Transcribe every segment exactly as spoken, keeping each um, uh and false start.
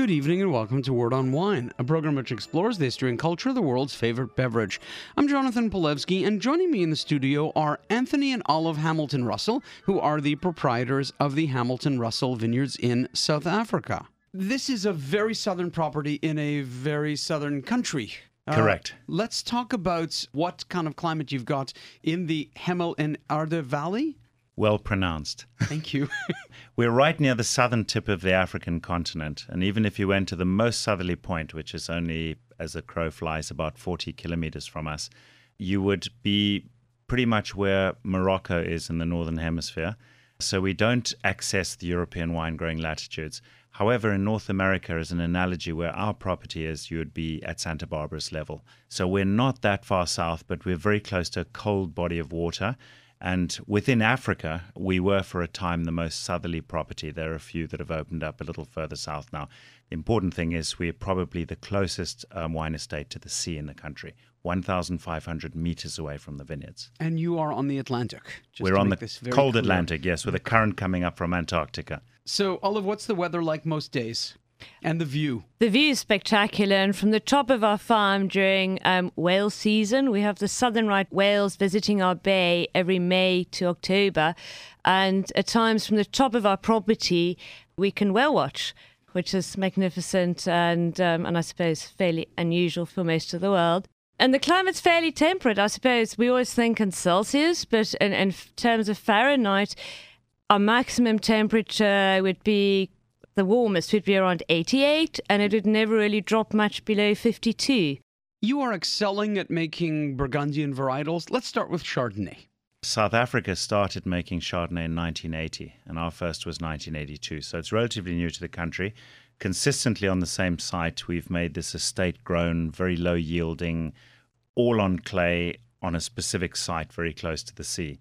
Good evening and welcome to Word on Wine, a program which explores the history and culture of the world's favorite beverage. I'm Jonathan Polewski, and joining me in the studio are Anthony and Olive Hamilton Russell, who are the proprietors of the Hamilton Russell Vineyards in South Africa. This is a very southern property in a very southern country. Correct. Uh, let's talk about what kind of climate you've got in the Hemel en Aarde Valley. Well pronounced. Thank you. We're right near the southern tip of the African continent, and even if you went to the most southerly point, which is only, as a crow flies, about forty kilometers from us, you would be pretty much where Morocco is in the northern hemisphere. So we don't access the European wine-growing latitudes. However, in North America, as an analogy, where our property is, you would be at Santa Barbara's level. So we're not that far south, but we're very close to a cold body of water. And within Africa, we were for a time the most southerly property. There are a few that have opened up a little further south now. The important thing is we're probably the closest um, wine estate to the sea in the country, one thousand five hundred meters away from the vineyards. And you are on the Atlantic. Just We're to on make the this very cold clear. Atlantic, yes, with a current coming up from Antarctica. So, Olive, what's the weather like most days? And the view? The view is spectacular, and from the top of our farm during um, whale season, we have the southern right whales visiting our bay every May to October, and at times from the top of our property we can whale watch, which is magnificent and um, and I suppose fairly unusual for most of the world. And the climate's fairly temperate, I suppose. We always think in Celsius, but in, in terms of Fahrenheit, our maximum temperature would be, the warmest would be around eighty-eight, and it would never really drop much below fifty-two. You are excelling at making Burgundian varietals. Let's start with Chardonnay. South Africa started making Chardonnay in nineteen eighty, and our first was nineteen eighty-two, so it's relatively new to the country. Consistently on the same site, we've made this estate-grown, very low-yielding, all on clay, on a specific site very close to the sea.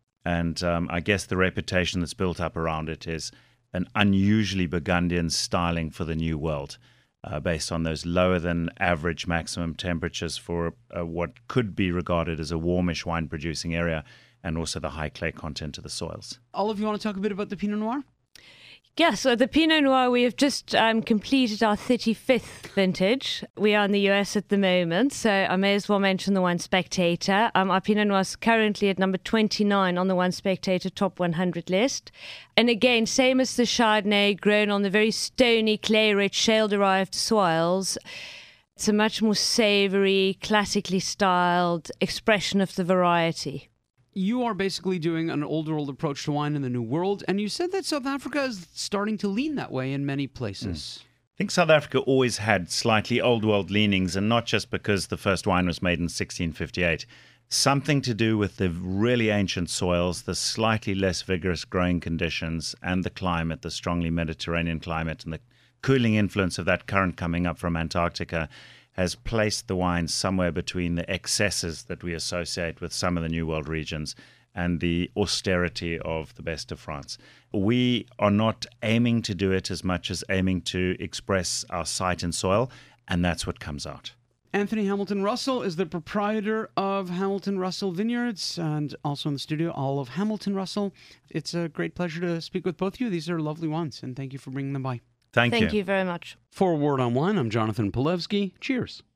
And um, I guess the reputation that's built up around it is an unusually Burgundian styling for the New World, uh, based on those lower than average maximum temperatures for uh, what could be regarded as a warmish wine producing area, and also the high clay content of the soils. Olive, you want to talk a bit about the Pinot Noir? Yeah, so the Pinot Noir, we have just um, completed our thirty-fifth vintage. We are in the U S at the moment, so I may as well mention the Wine Spectator. Um, our Pinot Noir is currently at number twenty-nine on the Wine Spectator top one hundred list. And again, same as the Chardonnay, grown on the very stony, clay-rich, shale-derived soils. It's a much more savoury, classically styled expression of the variety. You are basically doing an old world approach to wine in the New World, and you said that South Africa is starting to lean that way in many places. Mm. I think South Africa always had slightly old world leanings, and not just because the first wine was made in sixteen fifty-eight. Something to do with the really ancient soils, the slightly less vigorous growing conditions, and the climate, the strongly Mediterranean climate, and the cooling influence of that current coming up from Antarctica has placed the wine somewhere between the excesses that we associate with some of the New World regions and the austerity of the best of France. We are not aiming to do it as much as aiming to express our site and soil, and that's what comes out. Anthony Hamilton Russell is the proprietor of Hamilton Russell Vineyards, and also in the studio, Olive Hamilton Russell. It's a great pleasure to speak with both of you. These are lovely wines, and thank you for bringing them by. Thank, Thank you. you very much. For Word on Wine, I'm Jonathan Polewski. Cheers.